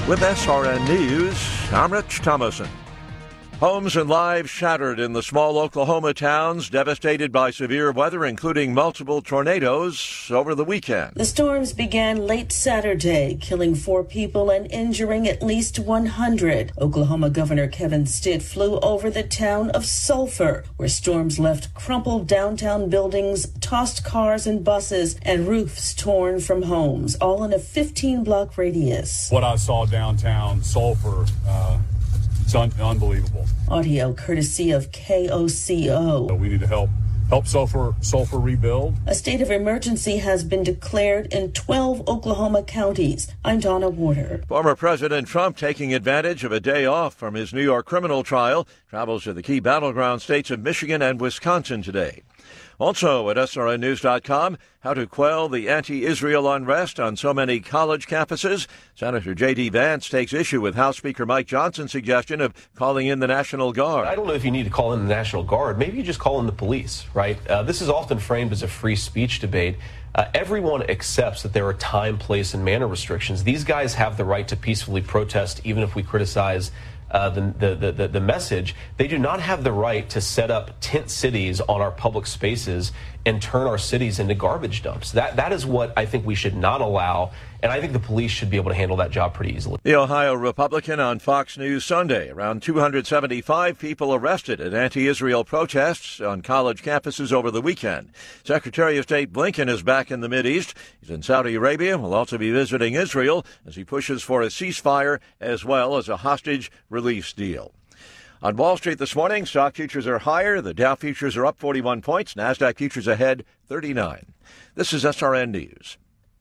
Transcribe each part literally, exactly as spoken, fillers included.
With S R N News, I'm Rich Thomason. Homes and lives shattered in the small Oklahoma towns devastated by severe weather, including multiple tornadoes over the weekend. The storms began late Saturday, killing four people and injuring at least one hundred. Oklahoma Governor Kevin Stitt flew over the town of Sulphur, where storms left crumpled downtown buildings, tossed cars and buses, and roofs torn from homes, all in a fifteen-block radius. What I saw downtown Sulphur, uh, it's un- unbelievable. Audio courtesy of K O C O. So we need to help help Sulphur, Sulphur rebuild. A state of emergency has been declared in twelve Oklahoma counties. I'm Donna Warder. Former President Trump, taking advantage of a day off from his New York criminal trial, travels to the key battleground states of Michigan and Wisconsin today. Also at S R N news dot com, how to quell the anti-Israel unrest on so many college campuses. Senator J D. Vance takes issue with House Speaker Mike Johnson's suggestion of calling in the National Guard. I don't know if you need to call in the National Guard. Maybe you just call in the police, right? Uh, this is often framed as a free speech debate. Uh, everyone accepts that there are time, place, and manner restrictions. These guys have the right to peacefully protest, even if we criticize Uh, the, the, the, the message. They do not have the right to set up tent cities on our public spaces and turn our cities into garbage dumps. That That is what I think we should not allow, and I think the police should be able to handle that job pretty easily. The Ohio Republican on Fox News Sunday. Around two hundred seventy-five people arrested at anti-Israel protests on college campuses over the weekend. Secretary of State Blinken is back in the Mideast. He's in Saudi Arabia. Will also be visiting Israel as he pushes for a ceasefire as well as a hostage release deal. On Wall Street this morning, stock futures are higher. The Dow futures are up forty-one points. NASDAQ futures ahead thirty-nine. This is S R N News.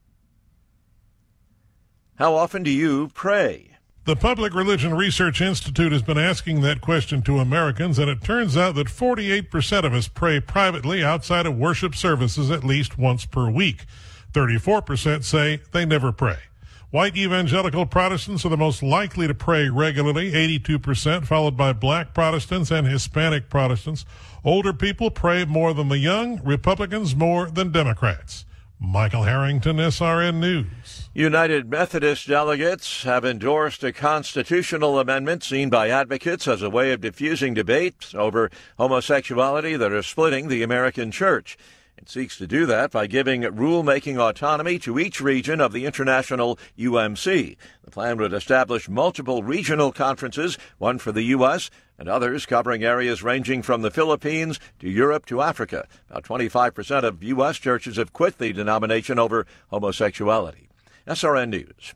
How often do you pray? The Public Religion Research Institute has been asking that question to Americans, and it turns out that forty-eight percent of us pray privately outside of worship services at least once per week. thirty-four percent say they never pray. White evangelical Protestants are the most likely to pray regularly, eighty-two percent, followed by black Protestants and Hispanic Protestants. Older people pray more than the young, Republicans more than Democrats. Michael Harrington, S R N News. United Methodist delegates have endorsed a constitutional amendment seen by advocates as a way of diffusing debates over homosexuality that are splitting the American church. It seeks to do that by giving rule-making autonomy to each region of the international U M C. The plan would establish multiple regional conferences, one for the U S and others covering areas ranging from the Philippines to Europe to Africa. About twenty-five percent of U S churches have quit the denomination over homosexuality. S R N News.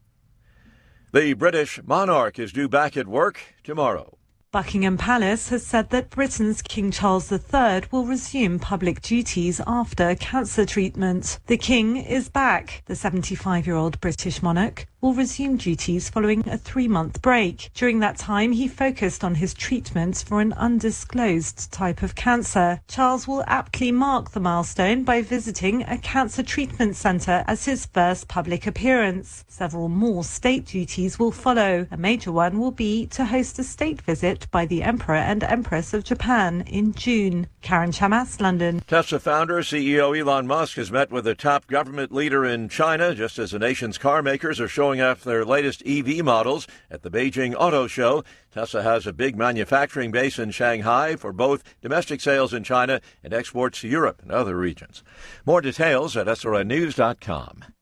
The British monarch is due back at work tomorrow. Buckingham Palace has said that Britain's King Charles the Third will resume public duties after cancer treatment. The King is back. The seventy-five-year-old British monarch will resume duties following a three-month break. During that time, he focused on his treatment for an undisclosed type of cancer. Charles will aptly mark the milestone by visiting a cancer treatment centre as his first public appearance. Several more state duties will follow. A major one will be to host a state visit by the Emperor and Empress of Japan in June. Karen Chamas, London. Tesla founder, C E O Elon Musk has met with a top government leader in China, just as the nation's car makers are showing off their latest E V models at the Beijing Auto Show. Tesla has a big manufacturing base in Shanghai for both domestic sales in China and exports to Europe and other regions. More details at S R N news dot com.